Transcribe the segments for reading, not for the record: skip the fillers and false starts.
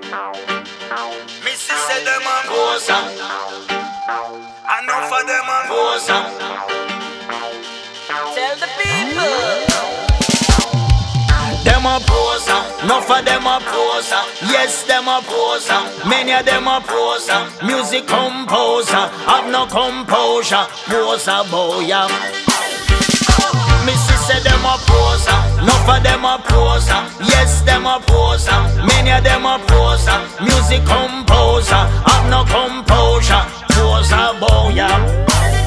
Missy said them a poser. Enough of them a poser. Tell the people. Them a poser, enough of them a poser. Yes, them a poser, many of them a poser. Music composer, have no composure. Poser boy, yeah. Missy said them a poser, enough of them a poser. Yes, them a poser, many of them a poser. Music composer, have no composure. Poser boy, yeah.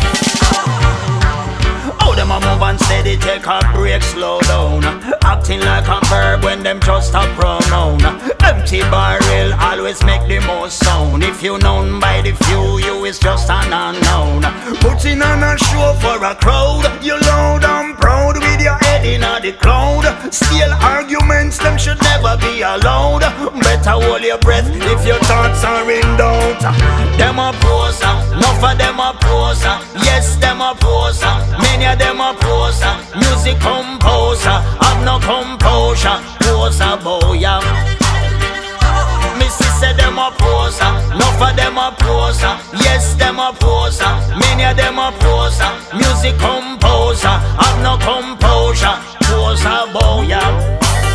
How them a move and steady, take a break, slow down. Acting like a verb when them just a pronoun. Empty barrel always make the most sound. If you known by the few, you is just an unknown. Putting on a show for a crowd, you loud and proud with your head in the cloud. Still arguments, them should never be allowed. Better hold your breath if your thoughts are in doubt. Them a poser, enough of them a poser. Yes, them a poser, many of them a poser. Music composer, have no composure. Poser boy, yeah. Missy said them a poser, enough of them a poser. Yes, them a poser, many of them a poser. Music composer, have no composure. Poser boy, yeah.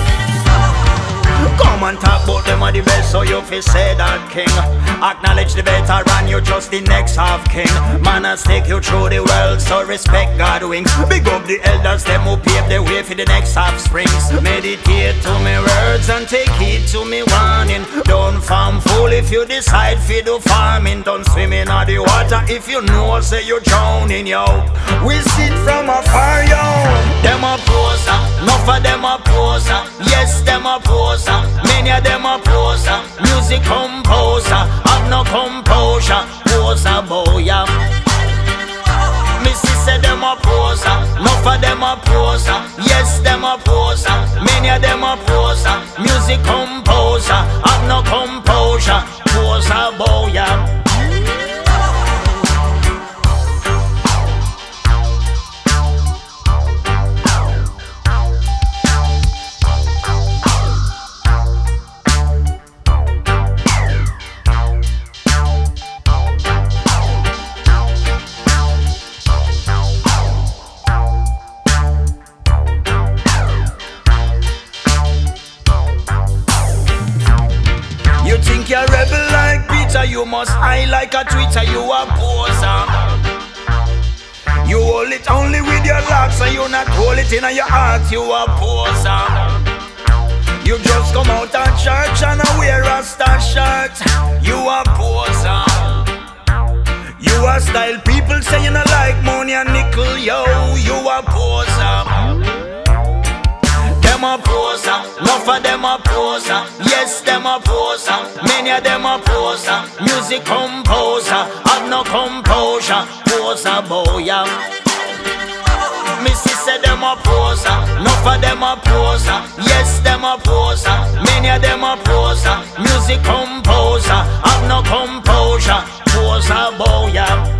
Come and talk about them are the best, so you fi say that king. Acknowledge the veteran, you just the next half king. Man has take you through the world, so respect God wings. Big up the elders, them who pave the way for the next half springs. Meditate to me words and take heed to me warning. Don't farm fool if you decide fi do farming. Don't swim in the water if you know say you drowning, yo. We sit from afar, yo. Them a poser, enough of them a poser. Yes, them a poser, many of them a poser. Music composer, have no composure. Poser boy, yeah. Missy said them a poser, enough of them a poser. Yes, them a poser, many of them a poser. Music composer, have no composure. Poser boy, yeah. You think you're rebel like Peter, you must high like a Twitter, you a poser. You hold it only with your locks and you not hold it in your heart, you a poser. You just come out of church and wear a star shirt, you a poser. You a style people say you not like money and nickel, yo, you a poser. Them a poser, enough of them a poser. Yes, them a poser, many of them a poser. Music composer, have no composure. Poser boy, yeah. Missy said them a poser, enough of them a poser. Yes, them a poser, many of them a poser. Music composer, have no composure. Poser boy, yeah.